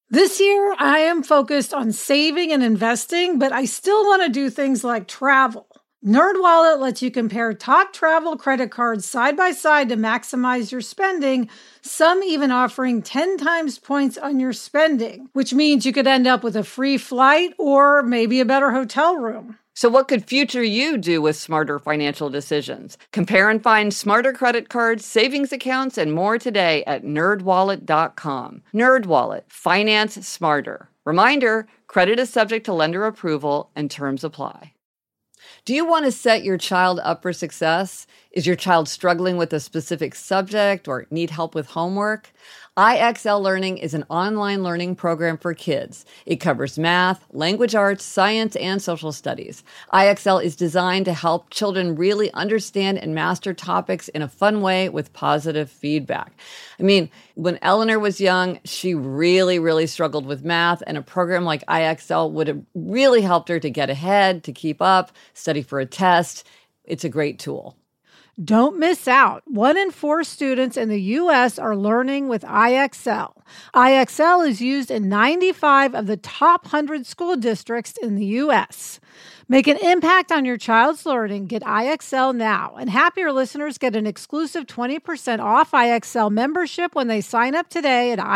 This year, I am focused on saving and investing, but I still want to do things like travel. NerdWallet lets you compare top travel credit cards side by side to maximize your spending, some even offering 10 times points on your spending, which means you could end up with a free flight or maybe a better hotel room. So what could future you do with smarter financial decisions? Compare and find smarter credit cards, savings accounts, and more today at nerdwallet.com. NerdWallet, finance smarter. Reminder, credit is subject to lender approval and terms apply. Do you want to set your child up for success? Is your child struggling with a specific subject or need help with homework? IXL Learning is an online learning program for kids. It covers math, language arts, science, and social studies. IXL is designed to help children really understand and master topics in a fun way with positive feedback. I mean, when Eleanor was young, she really struggled with math, and a program like IXL would have really helped her to get ahead, to keep up, study for a test. It's a great tool. Don't miss out. 1 in 4 students in the U.S. are learning with IXL. IXL is used in 95 of the top 100 school districts in the U.S. Make an impact on your child's learning. Get IXL now. And Happier listeners get an exclusive 20% off IXL membership when they sign up today at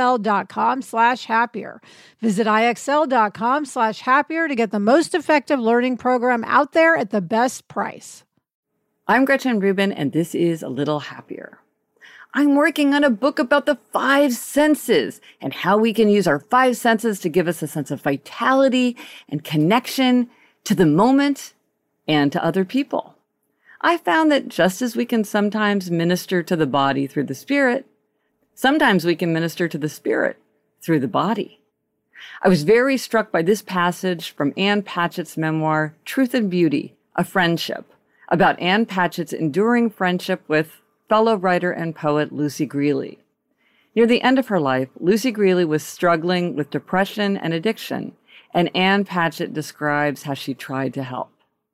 IXL.com/happier. Visit IXL.com/happier to get the most effective learning program out there at the best price. I'm Gretchen Rubin, and this is A Little Happier. I'm working on a book about the 5 senses and how we can use our 5 senses to give us a sense of vitality and connection to the moment and to other people. I found that just as we can sometimes minister to the body through the spirit, sometimes we can minister to the spirit through the body. I was very struck by this passage from Ann Patchett's memoir, Truth and Beauty, A Friendship, about Ann Patchett's enduring friendship with fellow writer and poet Lucy Greeley. Near the end of her life, Lucy Greeley was struggling with depression and addiction, and Ann Patchett describes how she tried to help.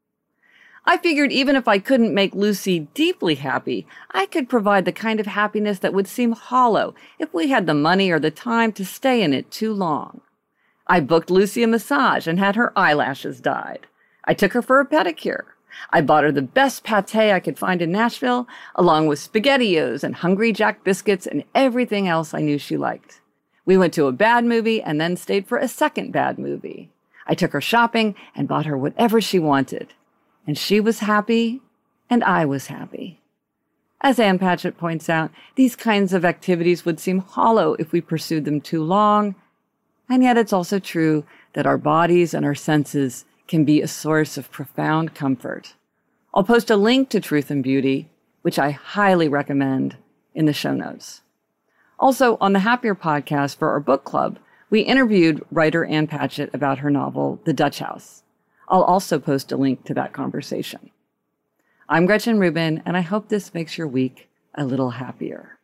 I figured even if I couldn't make Lucy deeply happy, I could provide the kind of happiness that would seem hollow if we had the money or the time to stay in it too long. I booked Lucy a massage and had her eyelashes dyed. I took her for a pedicure. I bought her the best pate I could find in Nashville, along with SpaghettiOs and Hungry Jack biscuits and everything else I knew she liked. We went to a bad movie and then stayed for a second bad movie. I took her shopping and bought her whatever she wanted. And she was happy, and I was happy. As Ann Patchett points out, these kinds of activities would seem hollow if we pursued them too long, and yet it's also true that our bodies and our senses can be a source of profound comfort. I'll post a link to Truth and Beauty, which I highly recommend, in the show notes. Also, on the Happier podcast for our book club, we interviewed writer Ann Patchett about her novel, The Dutch House. I'll also post a link to that conversation. I'm Gretchen Rubin, and I hope this makes your week a little happier.